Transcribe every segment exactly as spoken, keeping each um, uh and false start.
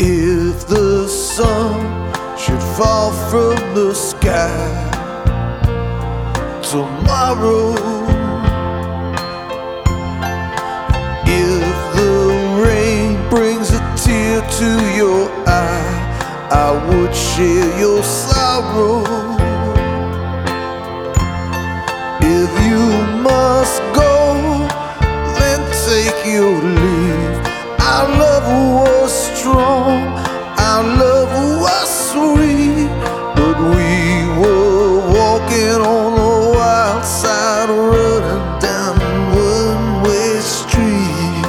If the sun should fall from the sky tomorrow, if the rain brings a tear to your eye, I would share your sorrow. If you must go, then take your leave. Our love was strong, our love was sweet, but we were walking on the wild side, running down a one-way street.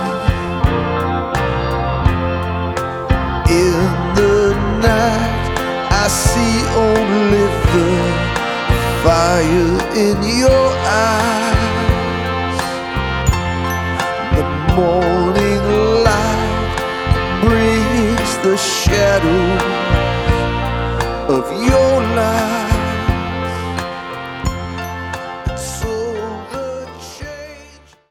In the night, I see only the fire in your eyes. The morning light brings the shadow of your